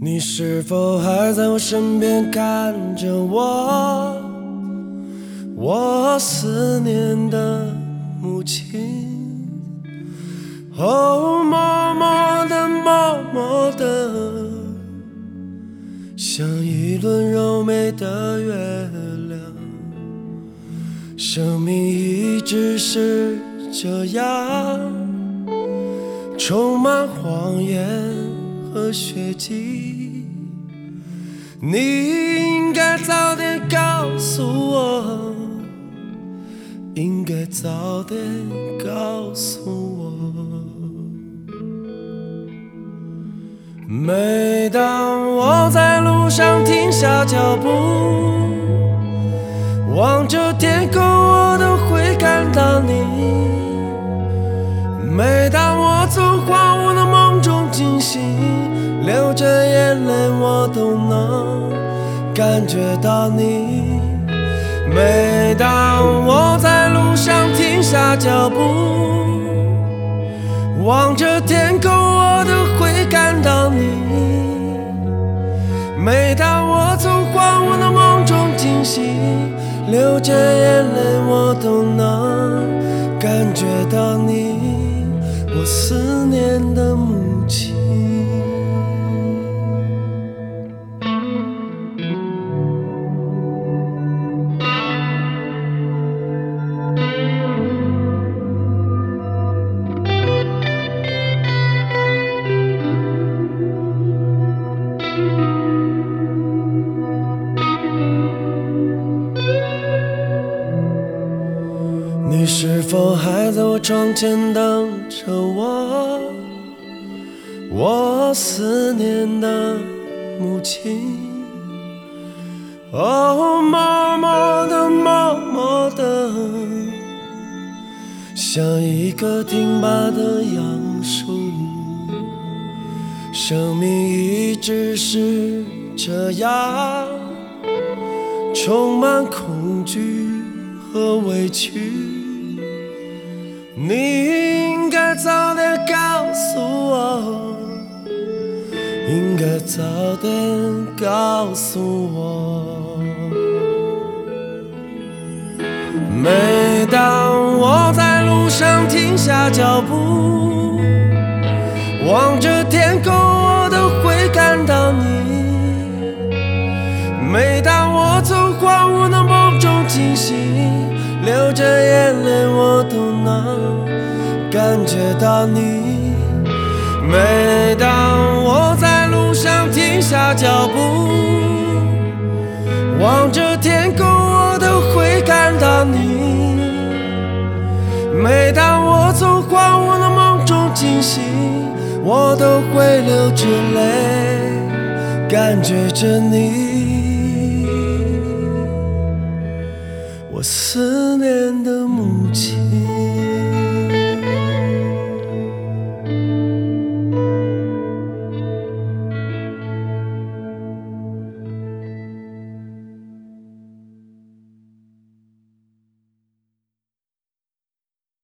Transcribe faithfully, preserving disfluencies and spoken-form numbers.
你是否还在我身边看着我？我思念的母亲，哦，默默的，默默的，像一轮柔美的月亮。生命一直是这样，充满谎言和血迹。你应该早点告诉我，应该早点告诉我。每当我在路上停下脚步，望着天空，我都会看到你。每当我从荒芜的梦中惊醒，流着眼泪，我都能感觉到你。每当我在路上停下脚步，望着天空，我都会看到你。每当我从荒芜的梦中惊醒，流着眼泪，我都能感觉到你，我思念的母亲。你是否还在我窗前等着我？我思念的母亲，哦，默默的，默默的，像一棵挺拔的杨树。生命一直是这样，充满恐惧和委屈。你应该早点告诉我，应该早点告诉我。每当我在路上停下脚步，望着天空，我都会看到你。每当我从荒芜的梦中惊醒，流着眼泪，我都能感觉到你。每当我在路上停下脚步，望着天空，我都会看到你。每当我从荒芜的梦中惊醒，我都会流着泪，感觉着你，我思